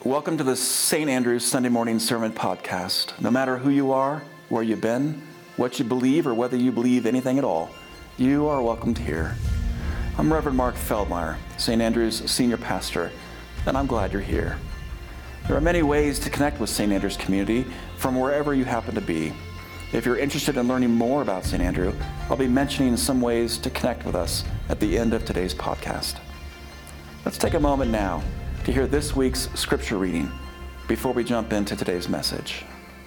Welcome to the St. Andrew's Sunday Morning Sermon Podcast. No matter who you are, where you've been, what you believe, or whether you believe anything at all, you are welcomed here. I'm Reverend Mark Feldmeyer, St. Andrew's Senior Pastor, and I'm glad you're here. There are many ways to connect with St. Andrew's community from wherever you happen to be. If you're interested in learning more about St. Andrew, I'll be mentioning some ways to connect with us at the end of today's podcast. Let's take a moment now to hear this week's scripture reading before we jump into today's message.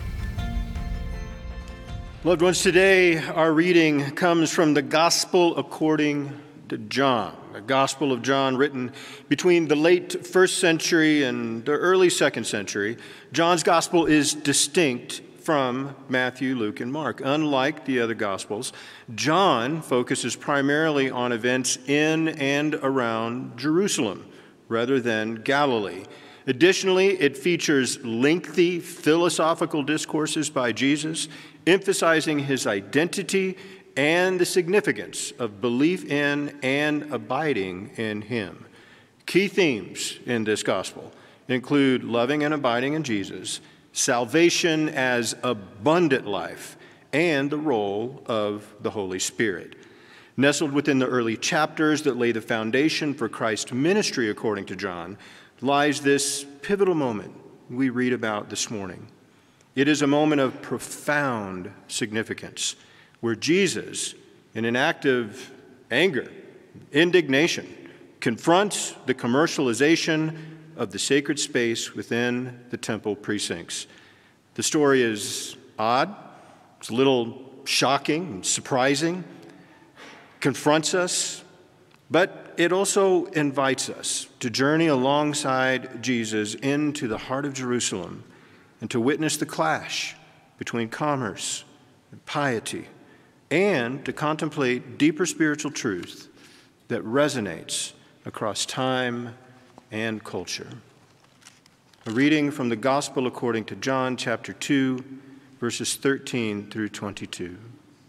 Loved ones, today our reading comes from the Gospel according to John, the Gospel of John written between the late first century and the early second century. John's Gospel is distinct from Matthew, Luke, and Mark. Unlike the other Gospels, John focuses primarily on events in and around Jerusalem rather than Galilee. Additionally, it features lengthy philosophical discourses by Jesus, emphasizing his identity and the significance of belief in and abiding in him. Key themes in this gospel include loving and abiding in Jesus, salvation as abundant life, and the role of the Holy Spirit. Nestled within the early chapters that lay the foundation for Christ's ministry, according to John, lies this pivotal moment we read about this morning. It is a moment of profound significance where Jesus, in an act of anger, indignation, confronts the commercialization of the sacred space within the temple precincts. The story is odd, it's a little shocking and surprising, confronts us, but it also invites us to journey alongside Jesus into the heart of Jerusalem and to witness the clash between commerce and piety, and to contemplate deeper spiritual truth that resonates across time and culture. A reading from the Gospel according to John, chapter 2, verses 13 through 22.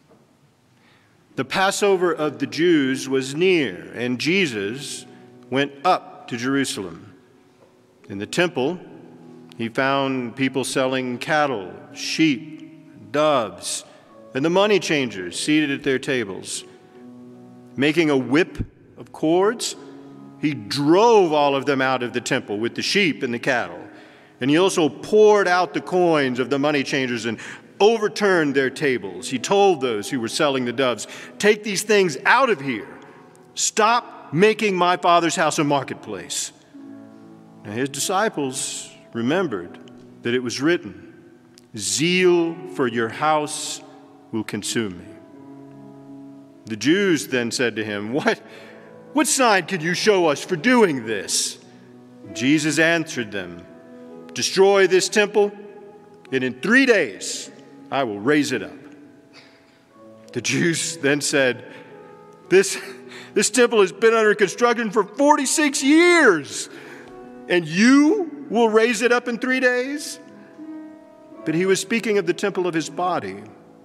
The Passover of the Jews was near, and Jesus went up to Jerusalem. In the temple, he found people selling cattle, sheep, doves, and the money changers seated at their tables. Making a whip of cords, he drove all of them out of the temple with the sheep and the cattle. And he also poured out the coins of the money changers and overturned their tables. He told those who were selling the doves, "Take these things out of here. Stop making my Father's house a marketplace." Now his disciples remembered that it was written, "Zeal for your house will consume me." The Jews then said to him, What sign can you show us for doing this?" Jesus answered them, "Destroy this temple, and in 3 days I will raise it up." The Jews then said, This temple has been under construction for 46 years, and you will raise it up in 3 days? But he was speaking of the temple of his body.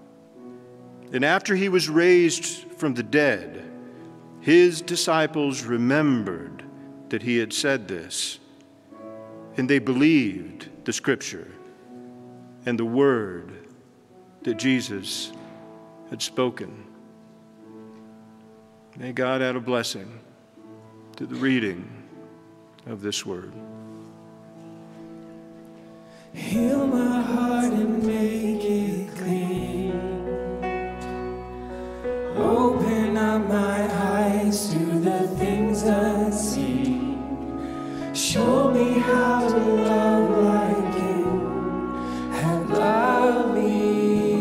And after he was raised from the dead, his disciples remembered that he had said this, and they believed the scripture and the word that Jesus had spoken. May God add a blessing to the reading of this word. Heal my heart and make it clean. Open up my eyes to the things unseen. Show me how to love like you have loved me.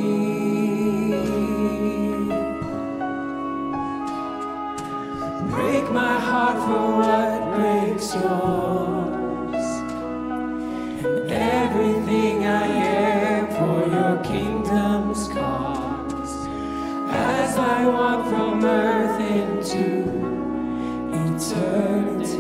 Break my heart for what breaks yours, and everything I am for your kingdom's cause, as I walk from earth into eternity.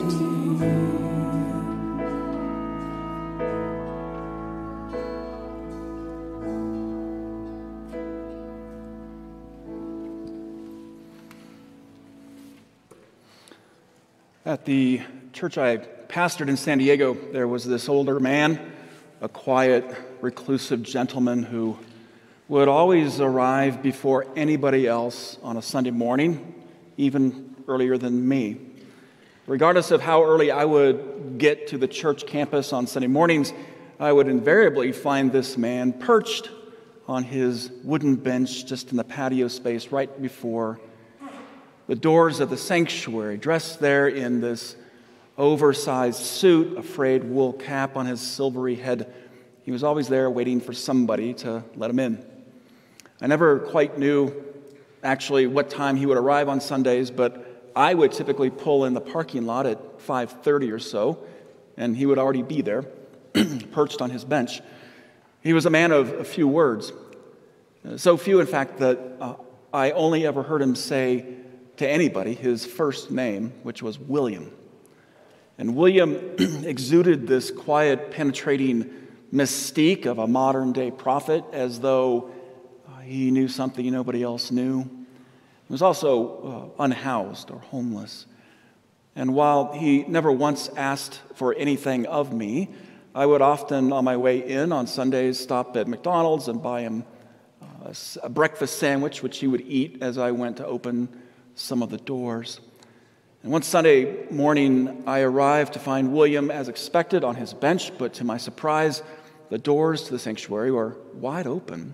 At the church I pastored in San Diego, there was this older man, a quiet, reclusive gentleman who would always arrive before anybody else on a Sunday morning, even earlier than me. Regardless of how early I would get to the church campus on Sunday mornings, I would invariably find this man perched on his wooden bench just in the patio space right before the doors of the sanctuary, dressed there in this oversized suit, a frayed wool cap on his silvery head. He was always there waiting for somebody to let him in. I never quite knew actually what time he would arrive on Sundays, but I would typically pull in the parking lot at 5:30 or so, and he would already be there, perched on his bench. He was a man of a few words, so few, in fact, that I only ever heard him say to anybody his first name, which was William. And William exuded this quiet, penetrating mystique of a modern-day prophet, as though he knew something nobody else knew. He was also unhoused or homeless. And while he never once asked for anything of me, I would often, on my way in on Sundays, stop at McDonald's and buy him a breakfast sandwich, which he would eat as I went to open some of the doors. And one Sunday morning, I arrived to find William as expected on his bench, but to my surprise, the doors to the sanctuary were wide open.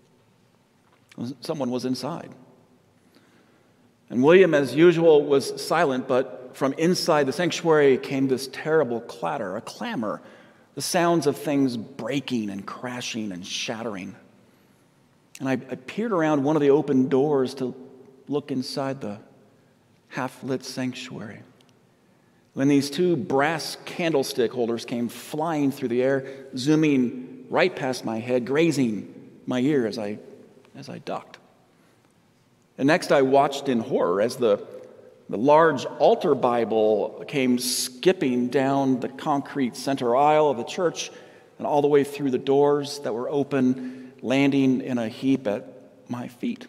Someone was inside. And William, as usual, was silent, but from inside the sanctuary came this terrible clatter, a clamor, the sounds of things breaking and crashing and shattering. And I peered around one of the open doors to look inside the half-lit sanctuary, when these two brass candlestick holders came flying through the air, zooming right past my head, grazing my ear as I ducked. And next I watched in horror as the large altar Bible came skipping down the concrete center aisle of the church and all the way through the doors that were open, landing in a heap at my feet.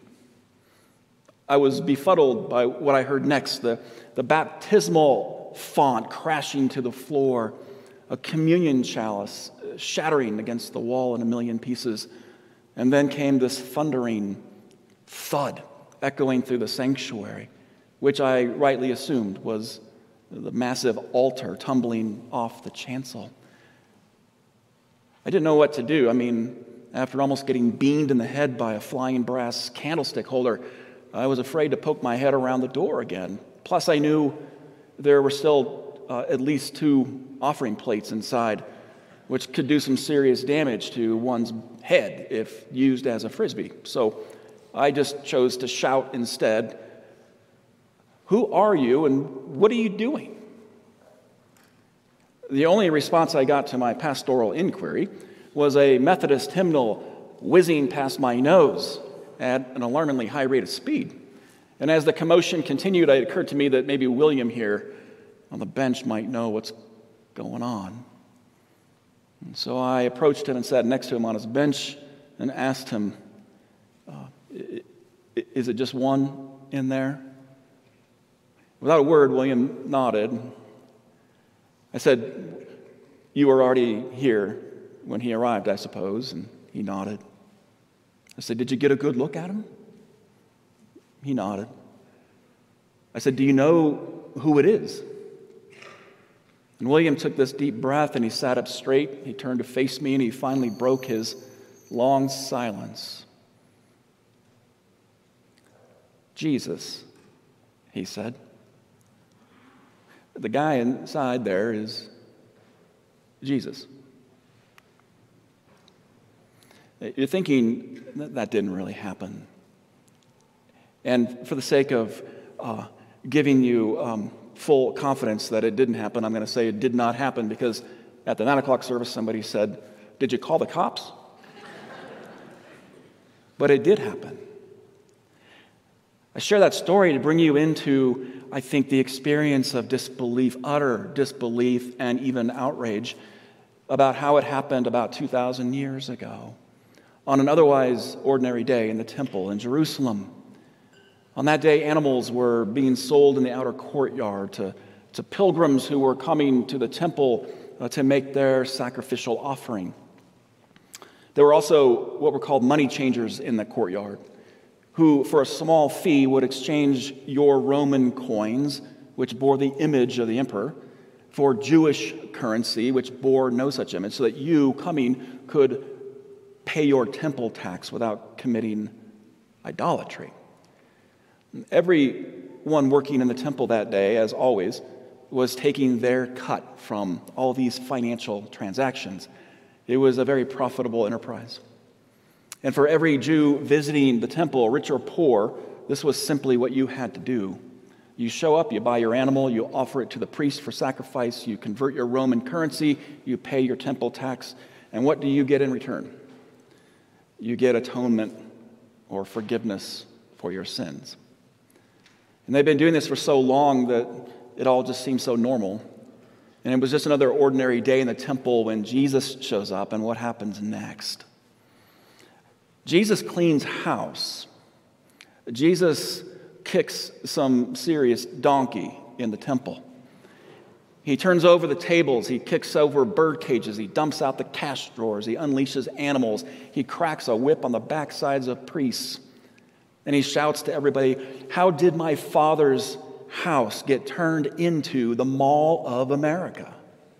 I was befuddled by what I heard next, the baptismal font crashing to the floor, a communion chalice shattering against the wall in a million pieces, and then came this thundering thud echoing through the sanctuary, which I rightly assumed was the massive altar tumbling off the chancel. I didn't know what to do. I mean, after almost getting beamed in the head by a flying brass candlestick holder, I was afraid to poke my head around the door again. Plus, I knew there were still at least 2 offering plates inside, which could do some serious damage to one's head if used as a frisbee. So I just chose to shout instead, "Who are you and what are you doing?" The only response I got to my pastoral inquiry was a Methodist hymnal whizzing past my nose at an alarmingly high rate of speed. And as the commotion continued, it occurred to me that maybe William here on the bench might know what's going on. And so I approached him and sat next to him on his bench and asked him, "Is it just one in there?" Without a word, William nodded. I said, "You were already here when he arrived, I suppose," and he nodded. I said, "Did you get a good look at him?" He nodded. I said, "Do you know who it is?" And William took this deep breath and he sat up straight. He turned to face me and he finally broke his long silence. "Jesus," he said. "The guy inside there is Jesus." You're thinking that didn't really happen. And for the sake of giving you full confidence that it didn't happen, I'm going to say it did not happen, because at the 9 o'clock service somebody said, "Did you call the cops?" But it did happen. I share that story to bring you into, I think, the experience of disbelief, utter disbelief, and even outrage about how it happened about 2,000 years ago on an otherwise ordinary day in the temple in Jerusalem. On that day, animals were being sold in the outer courtyard to to pilgrims who were coming to the temple to make their sacrificial offering. There were also what were called money changers in the courtyard, who for a small fee would exchange your Roman coins, which bore the image of the emperor, for Jewish currency, which bore no such image, so that you, coming, could pay your temple tax without committing idolatry. Everyone working in the temple that day, as always, was taking their cut from all these financial transactions. It was a very profitable enterprise. And for every Jew visiting the temple, rich or poor, this was simply what you had to do. You show up, you buy your animal, you offer it to the priest for sacrifice, you convert your Roman currency, you pay your temple tax, and what do you get in return? You get atonement or forgiveness for your sins. And they've been doing this for so long that it all just seems so normal. And it was just another ordinary day in the temple when Jesus shows up, and what happens next? Jesus cleans house. Jesus kicks some serious donkey in the temple. He turns over the tables, he kicks over bird cages, he dumps out the cash drawers, he unleashes animals, he cracks a whip on the backsides of priests, and he shouts to everybody, "How did my Father's house get turned into the Mall of America?"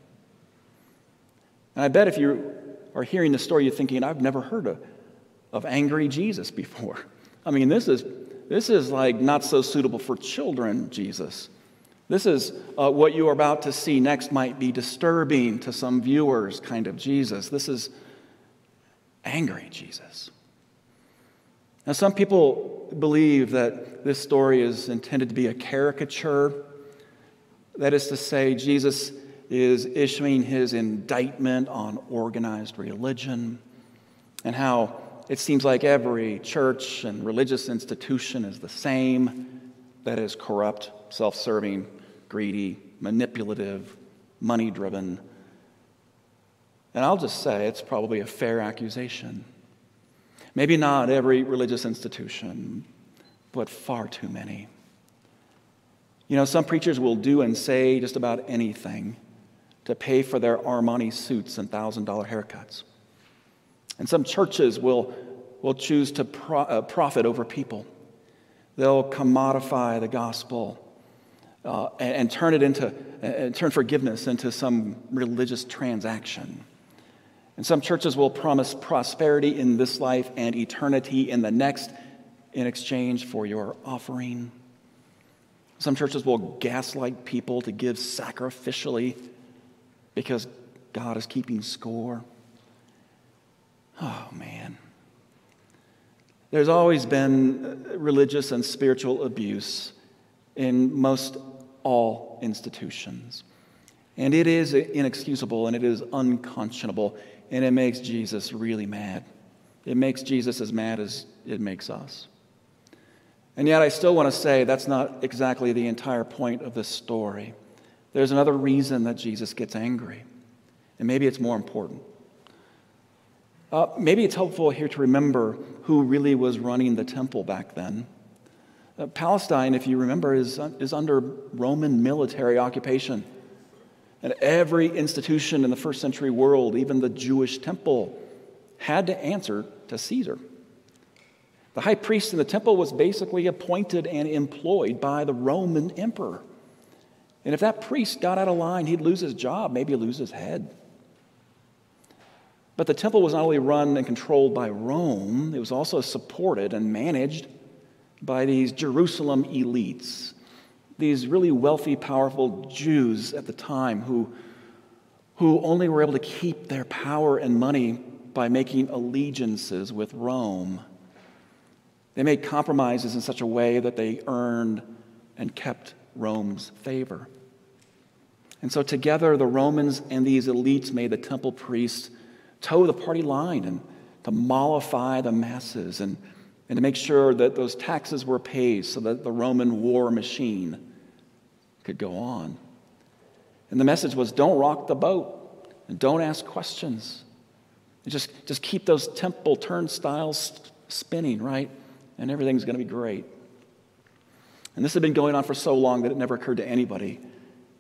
And I bet if you are hearing the story, you're thinking, I've never heard of angry Jesus before. I mean, this is like not so suitable for children, Jesus. This is what you are about to see next might be disturbing to some viewers kind of Jesus. This is angry Jesus. Now, some people believe that this story is intended to be a caricature. That is to say, Jesus is issuing his indictment on organized religion and how it seems like every church and religious institution is the same, that is corrupt, self-serving, greedy, manipulative, money-driven. And I'll just say it's probably a fair accusation. Maybe not every religious institution, but far too many. You know, some preachers will do and say just about anything to pay for their Armani suits and $1,000 haircuts. And some churches will choose to profit over people. They'll commodify the gospel and turn forgiveness into some religious transaction. And some churches will promise prosperity in this life and eternity in the next in exchange for your offering. Some churches will gaslight people to give sacrificially because God is keeping score. Oh, man. There's always been religious and spiritual abuse in most all institutions. And it is inexcusable and it is unconscionable, and it makes Jesus really mad. It makes Jesus as mad as it makes us. And yet I still want to say that's not exactly the entire point of this story. There's another reason that Jesus gets angry, and maybe it's more important. Maybe it's helpful here to remember who really was running the temple back then. Palestine, if you remember, is under Roman military occupation. And every institution in the first century world, even the Jewish temple, had to answer to Caesar. The high priest in the temple was basically appointed and employed by the Roman emperor. And if that priest got out of line, he'd lose his job, maybe lose his head. But the temple was not only run and controlled by Rome, it was also supported and managed by these Jerusalem elites, these really wealthy, powerful Jews at the time who only were able to keep their power and money by making allegiances with Rome. They made compromises in such a way that they earned and kept Rome's favor. And so together, the Romans and these elites made the temple priests toe the party line and to mollify the masses and to make sure that those taxes were paid so that the Roman war machine could go on. And the message was, don't rock the boat and don't ask questions. And just keep those temple turnstiles spinning, right? And everything's going to be great. And this had been going on for so long that it never occurred to anybody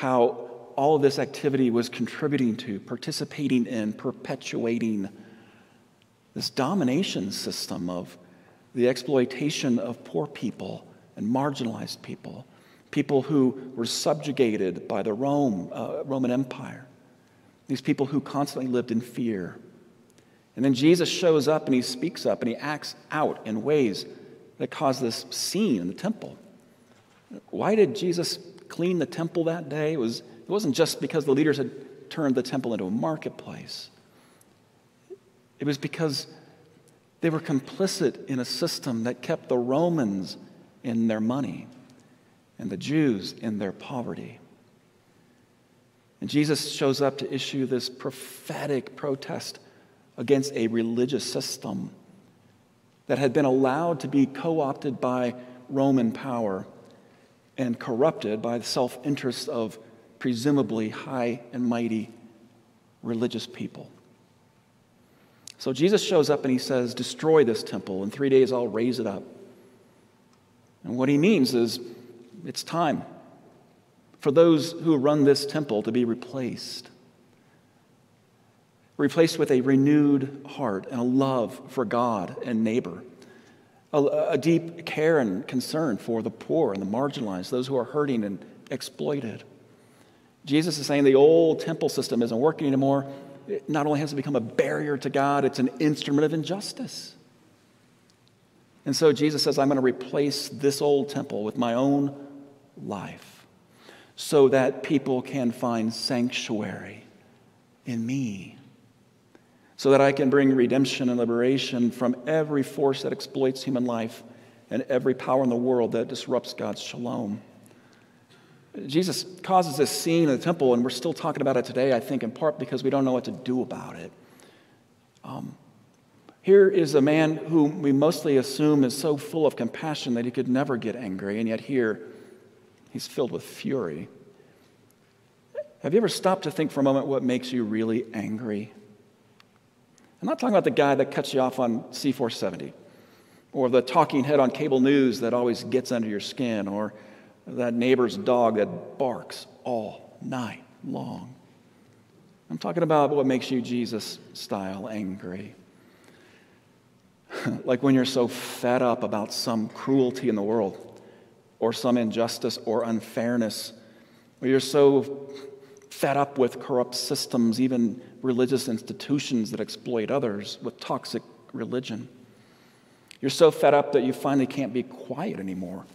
how all of this activity was contributing to, participating in, perpetuating this domination system of the exploitation of poor people and marginalized people, people who were subjugated by the Roman Empire, these people who constantly lived in fear. And then Jesus shows up and he speaks up and he acts out in ways that cause this scene in the temple. Why did Jesus clean the temple that day? It wasn't just because the leaders had turned the temple into a marketplace. It was because they were complicit in a system that kept the Romans in their money and the Jews in their poverty. And Jesus shows up to issue this prophetic protest against a religious system that had been allowed to be co-opted by Roman power and corrupted by the self-interest of presumably high and mighty religious people. So Jesus shows up and he says, destroy this temple. In 3 days I'll raise it up. And what he means is it's time for those who run this temple to be replaced. Replaced with a renewed heart and a love for God and neighbor. A deep care and concern for the poor and the marginalized, those who are hurting and exploited. Jesus is saying the old temple system isn't working anymore. It not only has to become a barrier to God, it's an instrument of injustice. And so Jesus says, I'm going to replace this old temple with my own life so that people can find sanctuary in me. So that I can bring redemption and liberation from every force that exploits human life and every power in the world that disrupts God's shalom. Jesus causes this scene in the temple, and we're still talking about it today, I think, in part because we don't know what to do about it. Here is a man whom we mostly assume is so full of compassion that he could never get angry, and yet here he's filled with fury. Have you ever stopped to think for a moment what makes you really angry? I'm not talking about the guy that cuts you off on C470, or the talking head on cable news that always gets under your skin, or that neighbor's dog that barks all night long. I'm talking about what makes you Jesus-style angry. Like when you're so fed up about some cruelty in the world, or some injustice or unfairness, or you're so fed up with corrupt systems, even religious institutions that exploit others with toxic religion. You're so fed up that you finally can't be quiet anymore.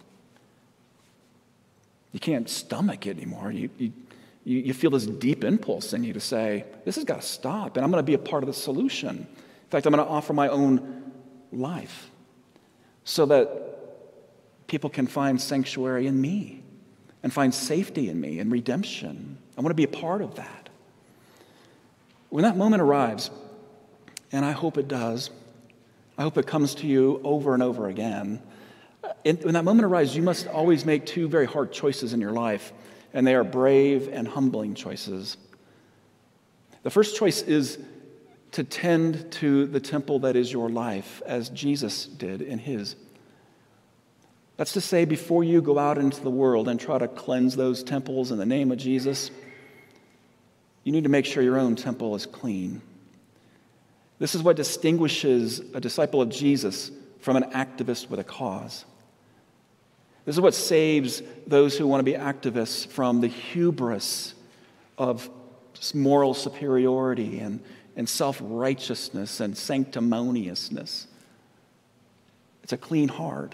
You can't stomach it anymore. You feel this deep impulse in you to say, this has got to stop, and I'm going to be a part of the solution. In fact, I'm going to offer my own life so that people can find sanctuary in me and find safety in me and redemption. I want to be a part of that. When that moment arrives, and I hope it does, I hope it comes to you over and over again. When that moment arrives, you must always make two very hard choices in your life, and they are brave and humbling choices. The first choice is to tend to the temple that is your life, as Jesus did in his. That's to say, before you go out into the world and try to cleanse those temples in the name of Jesus, you need to make sure your own temple is clean. This is what distinguishes a disciple of Jesus from an activist with a cause. This is what saves those who want to be activists from the hubris of moral superiority and self-righteousness and sanctimoniousness. It's a clean heart.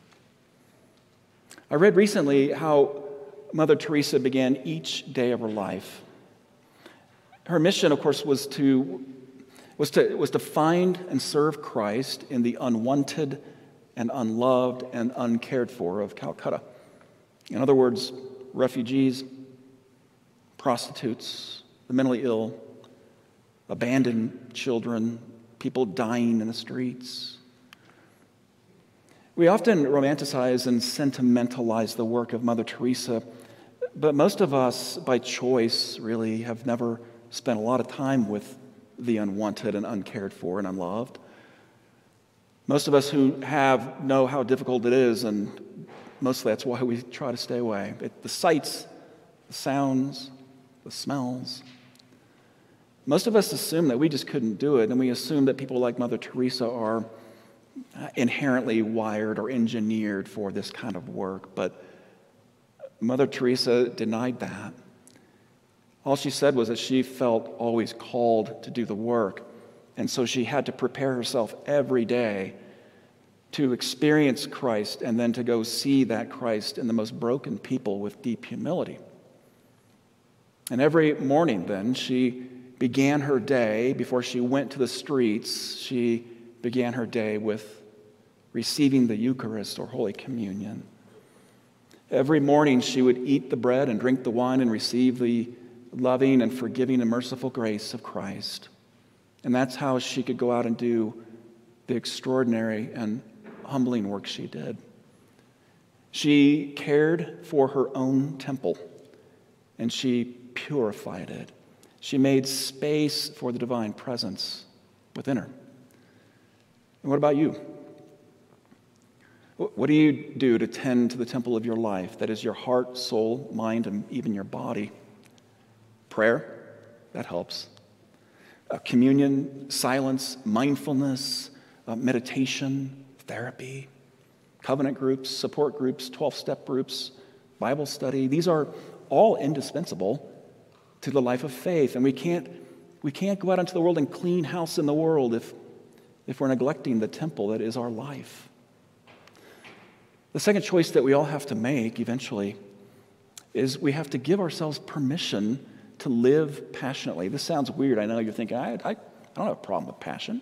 I read recently how Mother Teresa began each day of her life. Her mission, of course, was to find and serve Christ in the unwanted and unloved and uncared for of Calcutta. In other words, refugees, prostitutes, the mentally ill, abandoned children, people dying in the streets. We often romanticize and sentimentalize the work of Mother Teresa, but most of us, by choice, really have never spent a lot of time with the unwanted and uncared for and unloved. Most of us who have know how difficult it is, and mostly that's why we try to stay away. The sights the sounds, the smells. Most of us assume that we just couldn't do it, and we assume that people like Mother Teresa are inherently wired or engineered for this kind of work. But Mother Teresa denied that. All she said was that she felt always called to do the work, and so she had to prepare herself every day to experience Christ and then to go see that Christ in the most broken people with deep humility. And every morning then, she began her day, before she went to the streets, she began her day with receiving the Eucharist or Holy Communion. Every morning she would eat the bread and drink the wine and receive the loving and forgiving and merciful grace of Christ. And that's how she could go out and do the extraordinary and humbling work she did. She cared for her own temple, and she purified it. She made space for the divine presence within her. And what about you? What do you do to tend to the temple of your life? That is your heart, soul, mind, and even your body. Prayer, that helps. Communion, silence, mindfulness, meditation, therapy, covenant groups, support groups, 12-step groups, Bible study. These are all indispensable to the life of faith. And we can't go out into the world and clean house in the world if we're neglecting the temple that is our life. The second choice that we all have to make eventually is we have to give ourselves permission to live passionately. This sounds weird. I know you're thinking, I don't have a problem with passion.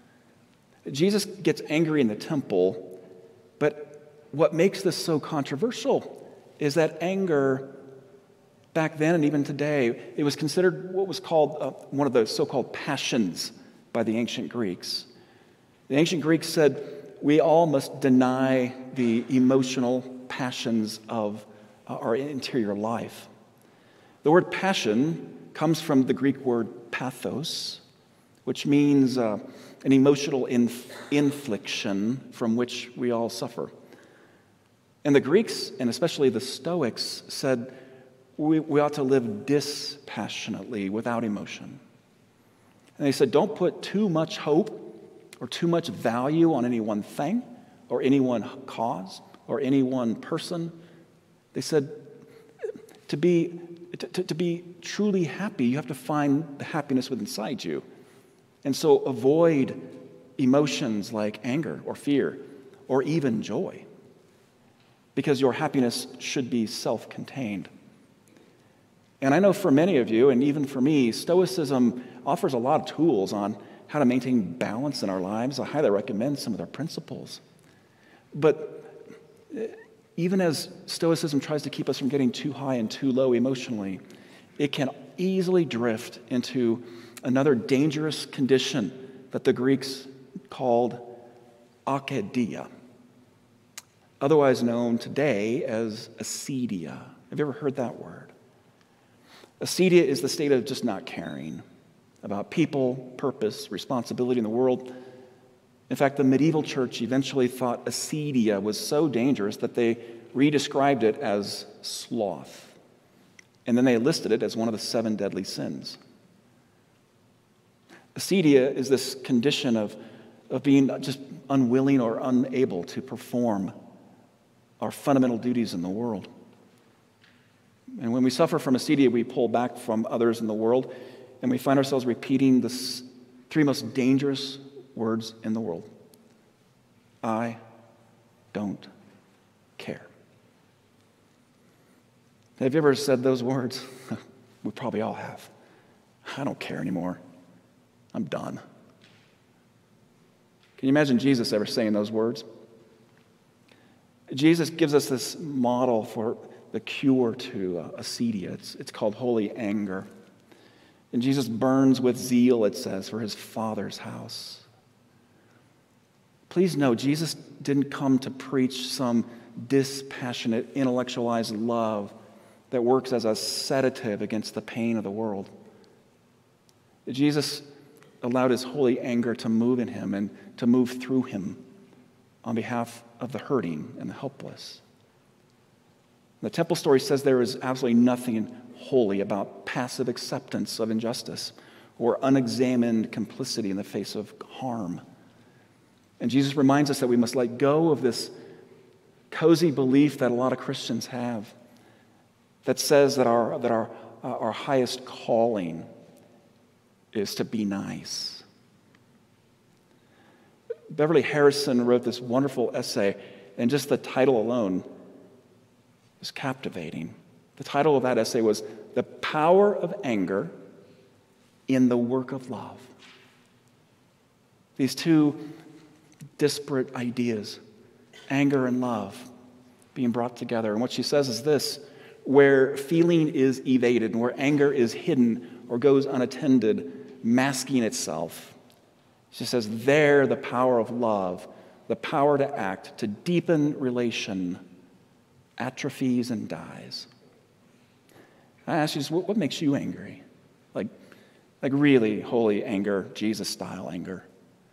Jesus gets angry in the temple, but what makes this so controversial is that anger back then and even today, it was considered what was called one of the so-called passions by the ancient Greeks. The ancient Greeks said, we all must deny the emotional passions of our interior life. The word passion comes from the Greek word pathos, which means an emotional infliction from which we all suffer. And the Greeks, and especially the Stoics, said we ought to live dispassionately, without emotion. And they said, don't put too much hope or too much value on any one thing or any one cause or any one person. They said, to be truly happy, you have to find the happiness within inside you. And so avoid emotions like anger or fear or even joy, because your happiness should be self-contained. And I know for many of you, and even for me, Stoicism offers a lot of tools on how to maintain balance in our lives. I highly recommend some of their principles. But even as Stoicism tries to keep us from getting too high and too low emotionally, it can easily drift into another dangerous condition that the Greeks called acedia, otherwise known today as acedia. Have you ever heard that word? Acedia is the state of just not caring about people, purpose, responsibility in the world. In fact, the medieval church eventually thought acedia was so dangerous that they redescribed it as sloth. And then they listed it as one of the 7 deadly sins. Acedia is this condition of being just unwilling or unable to perform our fundamental duties in the world. And when we suffer from acedia, we pull back from others in the world, and we find ourselves repeating the 3 most dangerous words in the world. I don't care. Have you ever said those words? We probably all have. I don't care anymore. I'm done. Can you imagine Jesus ever saying those words? Jesus gives us this model for the cure to acedia. It's called holy anger. And Jesus burns with zeal, it says, for his Father's house. Please know, Jesus didn't come to preach some dispassionate, intellectualized love that works as a sedative against the pain of the world. Jesus allowed his holy anger to move in him and to move through him on behalf of the hurting and the helpless. The temple story says there is absolutely nothing holy about passive acceptance of injustice or unexamined complicity in the face of harm. And Jesus reminds us that we must let go of this cozy belief that a lot of Christians have that says that our highest calling is to be nice. Beverly Harrison wrote this wonderful essay, and just the title alone is captivating. The title of that essay was "The Power of Anger in the Work of Love." These two disparate ideas, anger and love, being brought together. And what she says is this: where feeling is evaded and where anger is hidden or goes unattended, masking itself, she says, there the power of love, the power to act, to deepen relation, atrophies and dies. I ask you, what makes you angry? Like really holy anger, Jesus-style anger.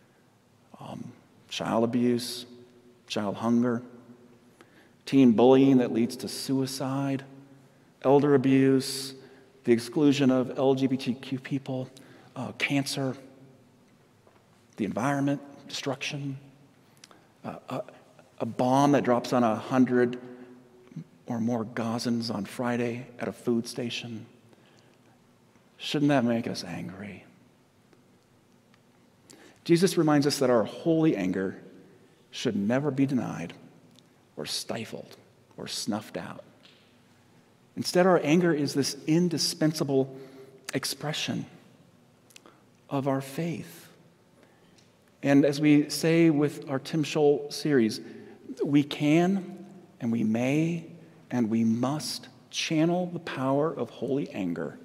Child abuse, child hunger, teen bullying that leads to suicide, elder abuse, the exclusion of LGBTQ people, cancer, the environment, destruction, a bomb that drops on 100 or more Gazans on Friday at a food station. Shouldn't that make us angry? Jesus reminds us that our holy anger should never be denied or stifled or snuffed out. Instead, our anger is this indispensable expression of our faith. And as we say with our Tim Scholl series, we can and we may and we must channel the power of holy anger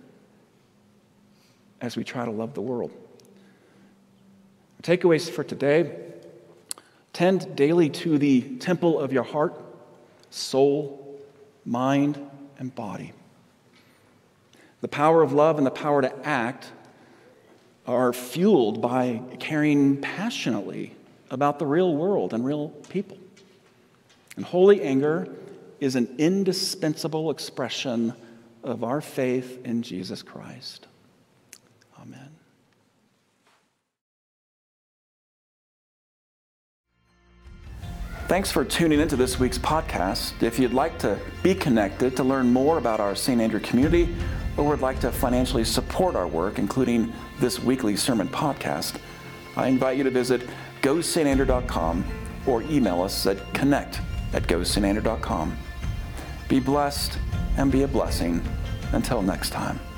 as we try to love the world. Takeaways for today: tend daily to the temple of your heart, soul, mind, and body. The power of love and the power to act are fueled by caring passionately about the real world and real people. And holy anger is an indispensable expression of our faith in Jesus Christ. Amen. Thanks for tuning into this week's podcast. If you'd like to be connected to learn more about our St. Andrew community, or would like to financially support our work, including this weekly sermon podcast, I invite you to visit gostandrew.com or email us at connect@gostandrew.com. Be blessed and be a blessing. Until next time.